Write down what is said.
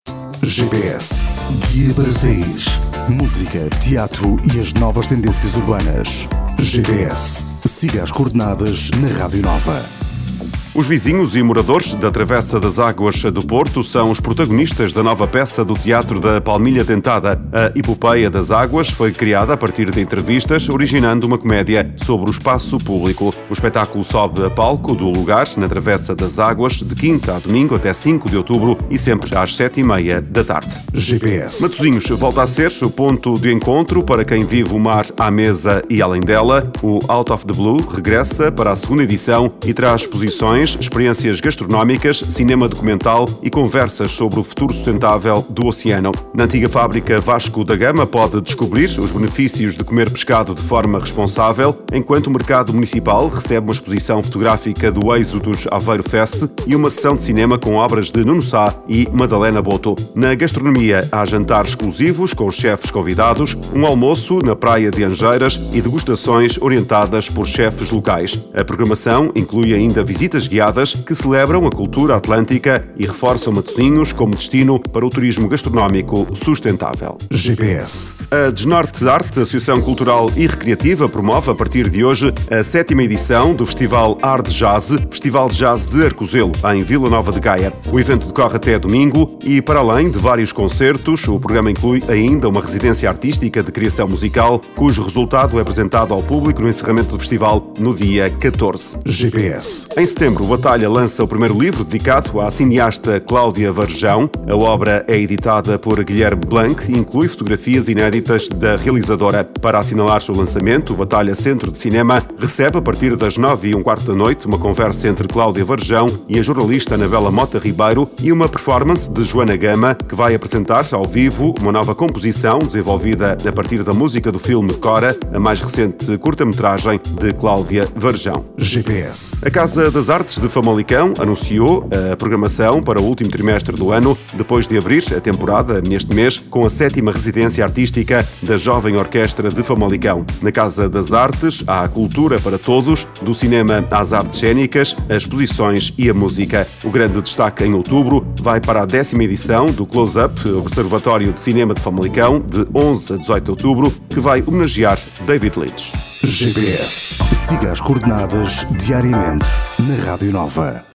GPS, guia para sair. Música, teatro e as novas tendências urbanas. GPS, siga as coordenadas na Rádio Nova. Os vizinhos e moradores da Travessa das Águas do Porto são os protagonistas da nova peça do Teatro da Palmilha Tentada. A Epopeia das Águas foi criada a partir de entrevistas, originando uma comédia sobre o espaço público. O espetáculo sobe a palco do lugar, na Travessa das Águas, de quinta a domingo até 5 de outubro e sempre às 7h30 da tarde. GPS. Matosinhos volta a ser o ponto de encontro para quem vive o mar à mesa e além dela. O Out of the Blue regressa para a segunda edição e traz exposições, experiências gastronómicas, cinema documental e conversas sobre o futuro sustentável do oceano. Na antiga fábrica Vasco da Gama pode descobrir os benefícios de comer pescado de forma responsável, enquanto o mercado municipal recebe uma exposição fotográfica do Êxodos Aveiro Fest e uma sessão de cinema com obras de Nuno Sá e Madalena Boto. Na gastronomia há jantares exclusivos com chefes convidados, um almoço na Praia de Angeiras e degustações orientadas por chefes locais. A programação inclui ainda visitas guiadas que celebram a cultura atlântica e reforçam Matosinhos como destino para o turismo gastronómico sustentável. GPS. A Desnorte Arte, Associação Cultural e Recreativa, promove a partir de hoje a 7ª edição do Festival Art Jazz, Festival de Jazz de Arcozelo, em Vila Nova de Gaia. O evento decorre até domingo e, para além de vários concertos, o programa inclui ainda uma residência artística de criação musical, cujo resultado é apresentado ao público no encerramento do festival no dia 14. GPS. Em setembro, o Batalha lança o primeiro livro dedicado à cineasta Cláudia Varjão. A obra é editada por Guilherme Blanc e inclui fotografias inéditas da realizadora. Para assinalar o lançamento, o Batalha Centro de Cinema recebe a partir das 9h15 da noite uma conversa entre Cláudia Varjão e a jornalista Anabela Mota Ribeiro e uma performance de Joana Gama, que vai apresentar ao vivo uma nova composição desenvolvida a partir da música do filme Cora, a mais recente curta-metragem de Cláudia Varjão. GPS. A Casa das Artes de Famalicão anunciou a programação para o último trimestre do ano, depois de abrir a temporada neste mês com a 7ª residência artística da Jovem Orquestra de Famalicão. Na Casa das Artes há a cultura para todos, do cinema às artes cênicas, as exposições e a música. O grande destaque em outubro vai para a 10ª edição do Close-Up, Observatório de Cinema de Famalicão, de 11 a 18 de outubro, que vai homenagear David Lynch. GPS. Siga as coordenadas diariamente na Rádio Nova.